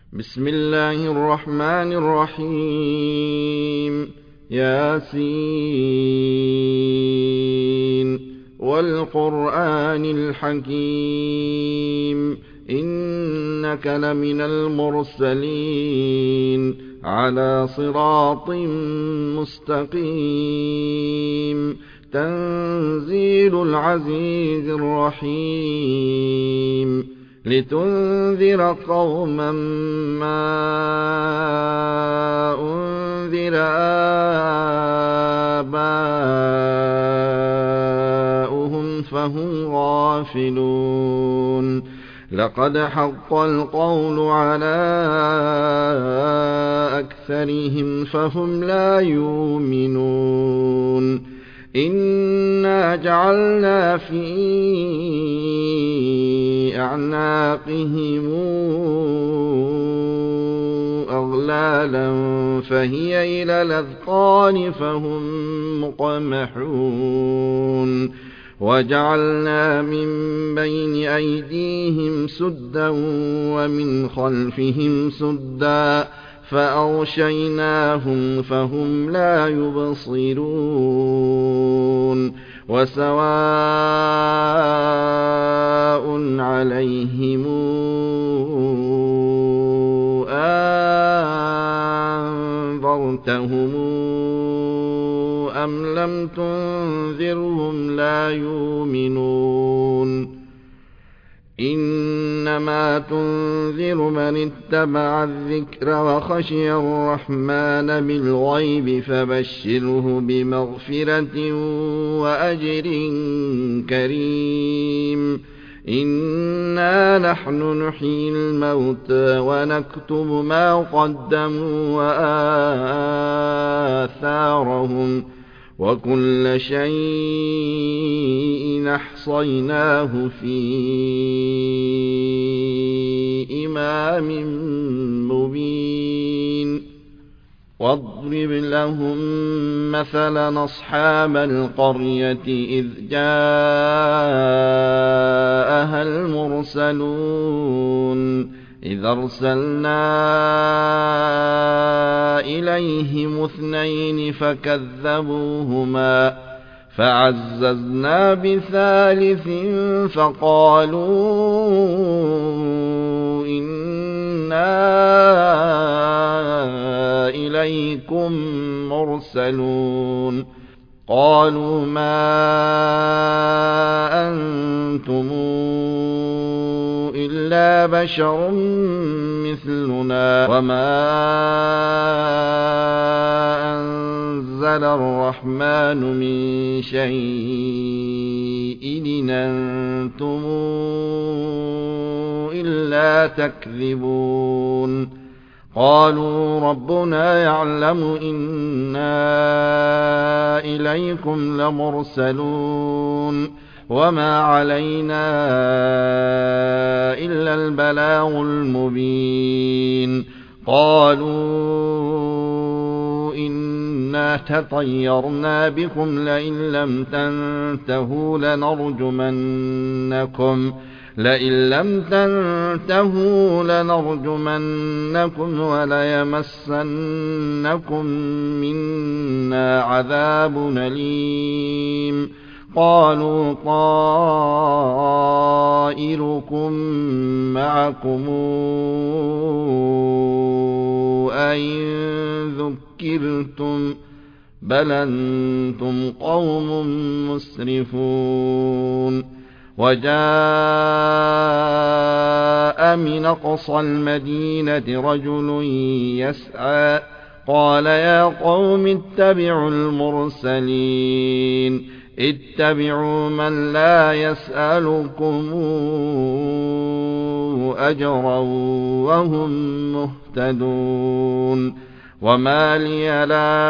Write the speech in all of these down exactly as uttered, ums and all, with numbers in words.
بسم الله الرحمن الرحيم. ياسين والقرآن الحكيم إنك لمن المرسلين على صراط مستقيم تنزيل العزيز الرحيم لتنذر قوما ما أنذر آباؤهم فهم غافلون. لقد حق القول على أكثرهم فهم لا يؤمنون. إنا جعلنا في أعناقهم أغلالا فهي إلى الأذقان فهم مقمحون. وجعلنا من بين أيديهم سدا ومن خلفهم سدا فأغشيناهم فهم لا يبصرون. وسواء عليهم أنذرتهم أم لم تنذرهم لا يؤمنون. إنما تنذر من اتبع الذكر وخشي الرحمن بالغيب فبشره بمغفرة وأجر كريم. إنا نحن نحيي الموتى ونكتب ما قدموا وآثارهم وكل شيء أحصيناه في إمام مبين. واضرب لهم مثلا أصحاب القرية إذ جاءها المرسلون إذ أرسلنا إليهم اثنين فكذبوهما فعززنا بثالث فقالوا إنا إليكم مرسلون. قالوا ما أنتم إلا بشر مثلنا وما أنزل الرحمن من شيء إن أنتم إلا تكذبون. قالوا ربنا يعلم إنا إليكم لمرسلون وما علينا إلا البلاغ المبين. قالوا إنا تطيرنا بكم لئن لم تنتهوا لنرجمنكم لئن لم تنتهوا لنرجمنكم وليمسنكم منا عذاب أليم. قالوا طائركم معكم أئن ذكرتم بل أنتم قوم مسرفون. وجاء من أقصى المدينة رجل يسعى قال يا قوم اتبعوا المرسلين اتبعوا من لا يسألكم أجرا وهم مهتدون. وما لي لا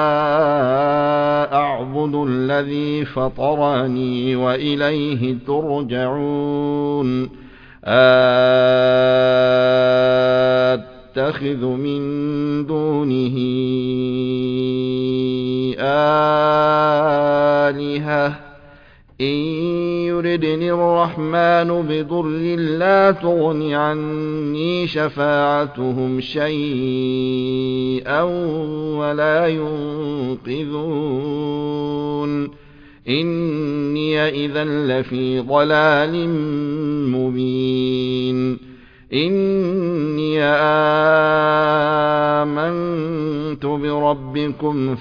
أعبد الذي فطرني وإليه ترجعون. أتخذ من دونه آلهة إن يردني الرحمن بضر لا تغن عني شفاعتهم شيئا ولا ينقذون إني إذا لفي ضلال مبين إني آمنت بربكم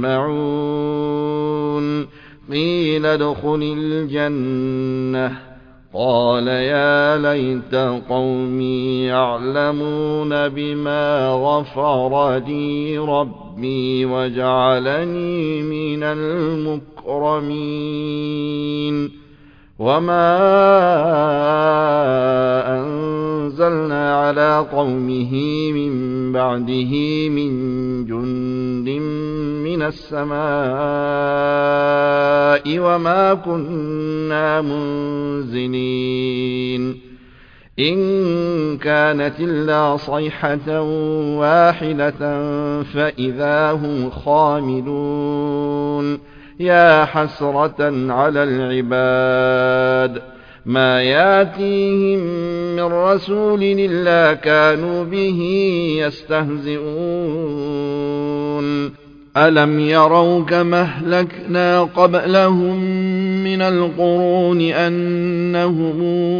فاسمعون قيل ادخل الجنة قال يا ليت قومي يعلمون بما غفر لي ربي وجعلني من المكرمين وما أنزلنا على قومه من بعده من جند من السماء وما كنا منزلين إن كانت إلا صيحة واحدة فإذا هم خامدون يا حسرة على العباد ما ياتيهم من رسول إلا كانوا به يستهزئون ألم يروا كما أهلكنا قبلهم من القرون أنهم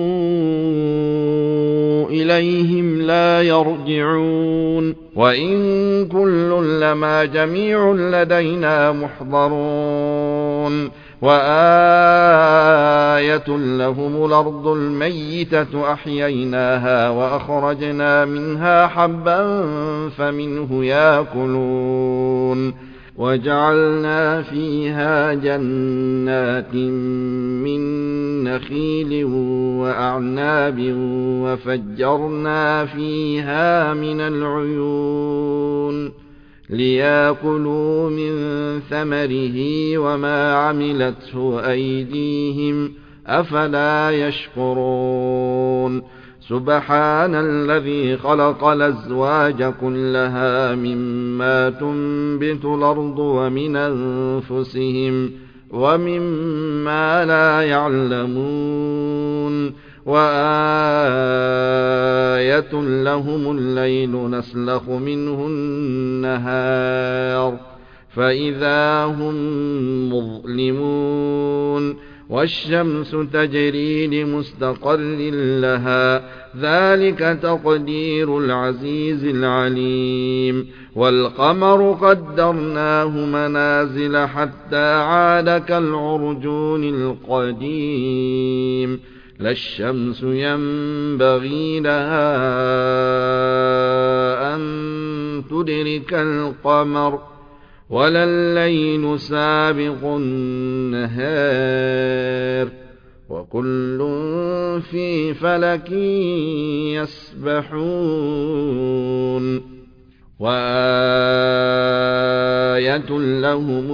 إليهم لا يرجعون وإن كل لما جميع لدينا محضرون وآية لهم الأرض الميتة أحييناها وأخرجنا منها حبا فمنه يأكلون وجعلنا فيها جنات من نخيل وأعناب وفجرنا فيها من العيون ليأكلوا من ثمره وما عملته أيديهم أفلا يشكرون سبحان الذي خلق الأزواج كلها مما تنبت الأرض ومن أنفسهم ومما لا يعلمون وآية لهم الليل نسلخ منه النهار فإذا هم مظلمون والشمس تجري لمستقر لها ذلك تقدير العزيز العليم والقمر قدرناه منازل حتى عاد كالعرجون القديم لا الشمس ينبغي لها أن تدرك القمر ولا الليل سابق النهار وكل في فلك يسبحون وآية لهم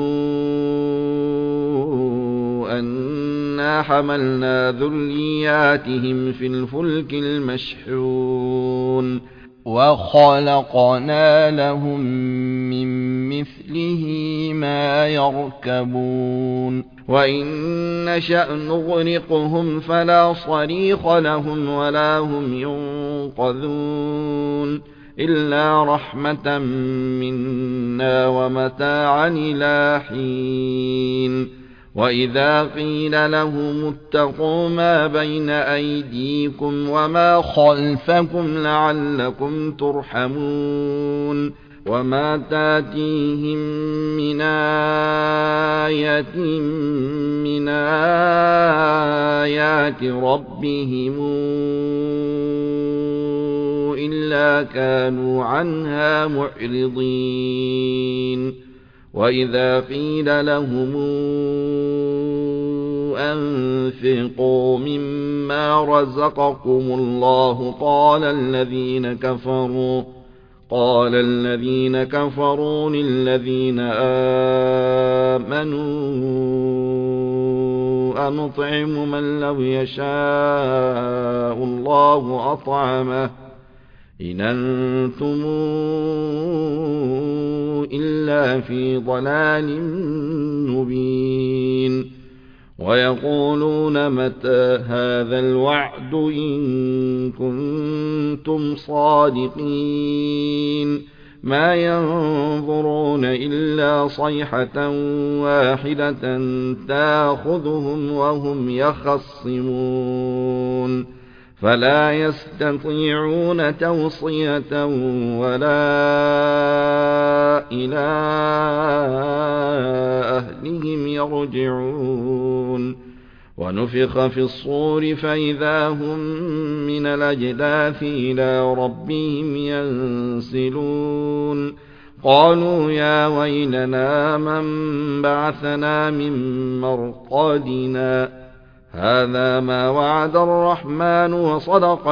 أنا حملنا ذرياتهم في الفلك المشحون وخلقنا لهم من مثله ما يركبون وإن نشأ نغرقهم فلا صريخ لهم ولا هم ينقذون إلا رحمة منا ومتاعا إلى حين وإذا قيل لهم اتقوا ما بين أيديكم وما خلفكم لعلكم ترحمون وما تاتيهم من آية من آيات ربهم إلا كانوا عنها معرضين وإذا قيل لهم أنفقوا مما رزقكم الله قال الذين كفروا قال الذين كفروا للذين آمنوا أنطعم من لو يشاء الله أطعمه إن أنتم إلا في ضلال مبين ويقولون متى هذا الوعد إن كنتم صادقين ما ينظرون إلا صيحة واحدة تأخذهم وهم يخصمون فلا يستطيعون توصية ولا إلى أهلهم يرجعون ونفخ في الصور فإذا هم من الأجداث إلى ربهم ينسلون قالوا يا ويلنا من بعثنا من مرقدنا هذا ما وعد الرحمن وصدق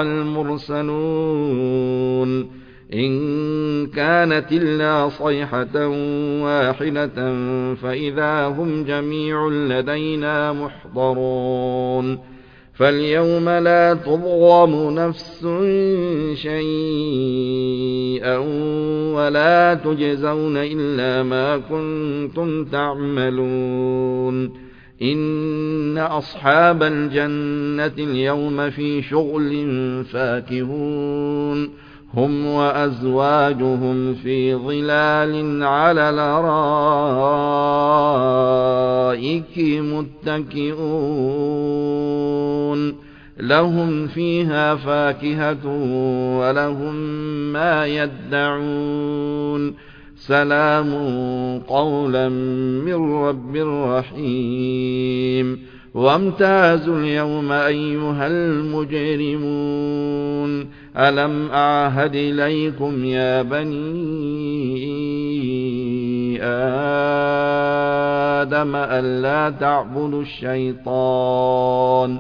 المرسلون إن كانت إلا صيحة واحدة فإذا هم جميع لدينا محضرون فاليوم لا تظلم نفس شيئا ولا تجزون إلا ما كنتم تعملون إن أصحاب الجنة اليوم في شغل فاكهون هم وأزواجهم في ظلال على الأرائك متكئون لهم فيها فاكهة ولهم ما يدعون سلام قولا من رب رحيم وامتازوا اليوم أيها المجرمون ألم أعهد إليكم يا بني آدم ألا تعبدوا الشيطان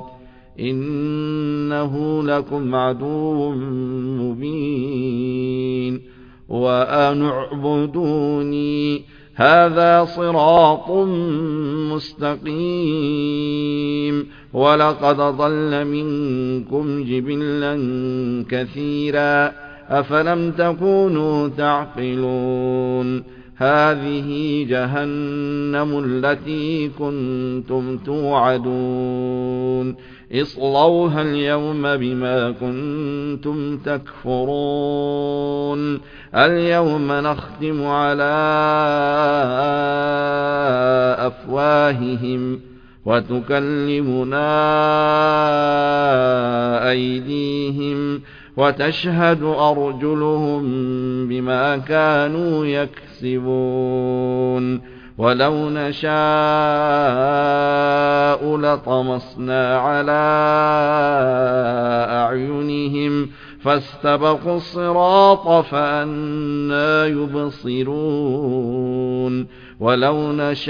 إنه لكم عدو مبين وأن اعبدوني هذا صراط مستقيم ولقد ضل منكم جبلا كثيرا أفلم تكونوا تعقلون هذه جهنم التي كنتم توعدون اصلوها اليوم بما كنتم تكفرون اليوم نختم على أفواههم وتكلمنا أيديهم وتشهد أرجلهم بما كانوا يكسبون ولو نشاء لطمسنا على أعينهم فاستبقوا الصراط فأنى يبصرون ولو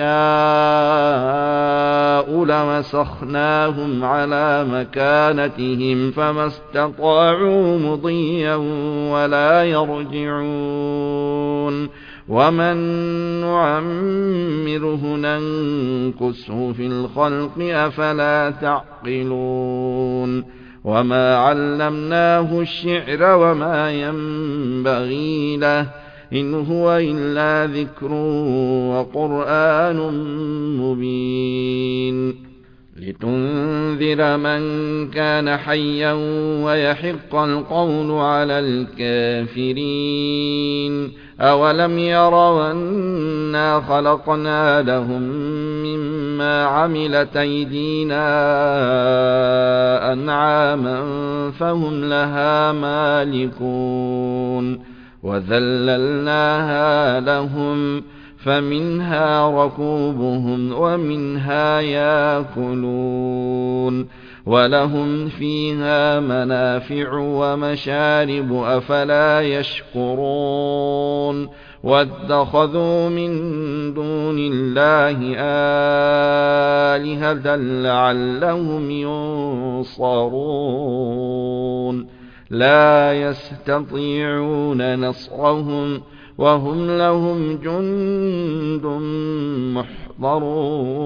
نشاء لمسخناهم على مكانتهم فما استطاعوا مضيا ولا يرجعون ومن نعمره ننكسه في الخلق أفلا تعقلون وما علمناه الشعر وما ينبغي له إن هو إلا ذكر وقرآن مبين لتنذر من كان حيا ويحق القول على الكافرين أولم يروا أنا خلقنا لهم مما عملت أيدينا أنعاما فهم لها مالكون وذللناها لهم فمنها ركوبهم ومنها يأكلون ولهم فيها منافع ومشارب أفلا يشكرون واتخذوا من دون الله آلهة لعلهم ينصرون لا يستطيعون نصرهم وهم لهم جند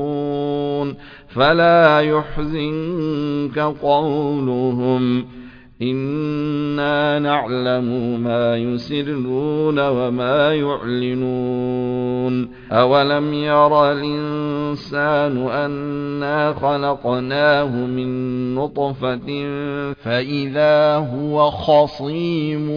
محضرون فلا يحزنك قولهم إنا نعلم ما يسرون وما يعلنون أولم ير الإنسان أنا خلقناه من نطفة فإذا هو خصيم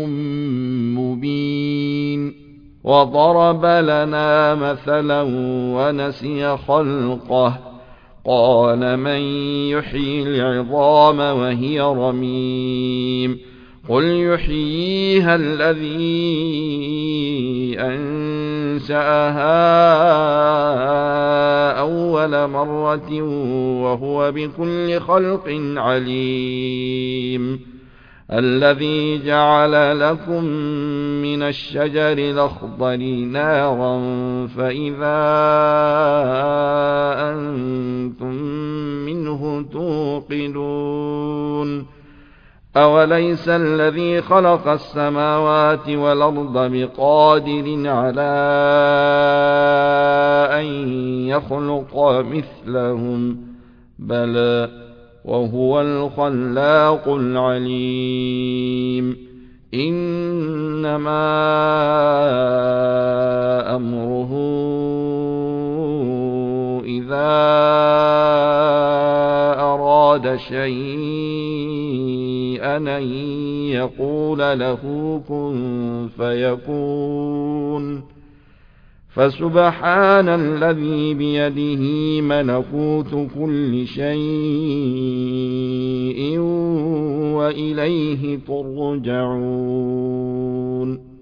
مبين وضرب لنا مثلا ونسي خلقه قال من يحيي العظام وهي رميم قل يحييها الذي أنشأها أول مرة وهو بكل خلق عليم الذي جعل لكم من الشجر الأخضر نارا فإذا أنتم منه توقدون أوليس الذي خلق السماوات والأرض بقادر على أن يخلق مثلهم بلى وهو الخلاق العليم إنما أمره إذا أراد شيئا أن يقول له كن فيكون فسبحان الذي بيده ملكوت كل شيء وإليه ترجعون